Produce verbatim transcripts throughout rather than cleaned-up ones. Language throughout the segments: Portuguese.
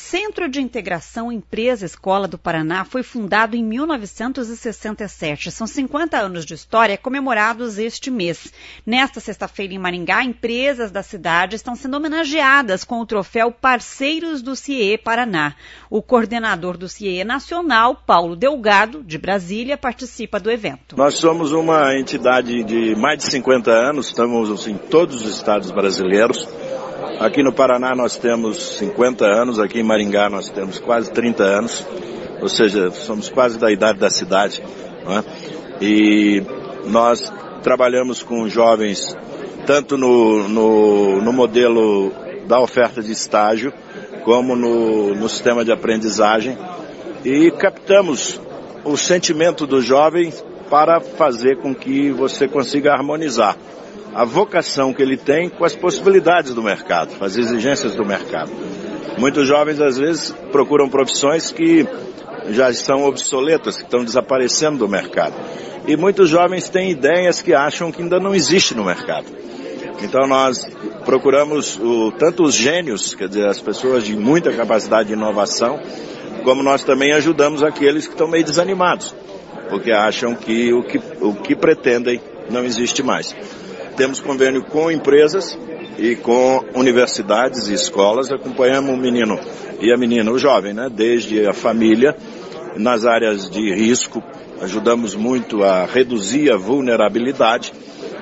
Centro de Integração Empresa-Escola do Paraná foi fundado em mil novecentos e sessenta e sete. São cinquenta anos de história comemorados este mês. Nesta sexta-feira em Maringá, empresas da cidade estão sendo homenageadas com o troféu Parceiros do C I E Paraná. O coordenador do C I E Nacional, Paulo Delgado, de Brasília, participa do evento. Nós somos uma entidade de mais de cinquenta anos, estamos em todos os estados brasileiros. Aqui no Paraná nós temos cinquenta anos, aqui em Maringá nós temos quase trinta anos, ou seja, somos quase da idade da cidade, não é? E nós trabalhamos com jovens tanto no, no, no modelo da oferta de estágio, como no, no sistema de aprendizagem, e captamos o sentimento do jovem para fazer com que você consiga harmonizar a vocação que ele tem com as possibilidades do mercado, as exigências do mercado. Muitos jovens, às vezes, procuram profissões que já estão obsoletas, que estão desaparecendo do mercado. E muitos jovens têm ideias que acham que ainda não existe no mercado. Então nós procuramos o, tanto os gênios, quer dizer, as pessoas de muita capacidade de inovação, como nós também ajudamos aqueles que estão meio desanimados, porque acham que o que, o que pretendem não existe mais. Temos convênio com empresas e com universidades e escolas, acompanhamos o menino e a menina, o jovem, né, desde a família, nas áreas de risco, ajudamos muito a reduzir a vulnerabilidade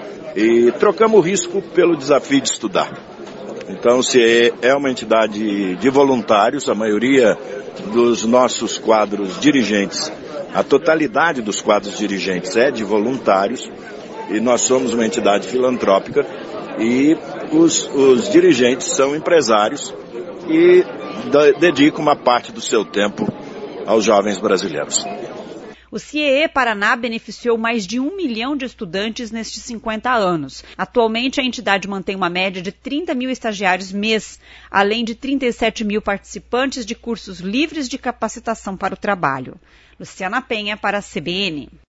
e trocamos o risco pelo desafio de estudar. Então, se é uma entidade de voluntários, a maioria dos nossos quadros dirigentes, a totalidade dos quadros dirigentes é de voluntários, e nós somos uma entidade filantrópica e os, os dirigentes são empresários e dedicam uma parte do seu tempo aos jovens brasileiros. O C I E Paraná beneficiou mais de um milhão de estudantes nestes cinquenta anos. Atualmente, a entidade mantém uma média de trinta mil estagiários mês, além de trinta e sete mil participantes de cursos livres de capacitação para o trabalho. Luciana Penha, para a C B N.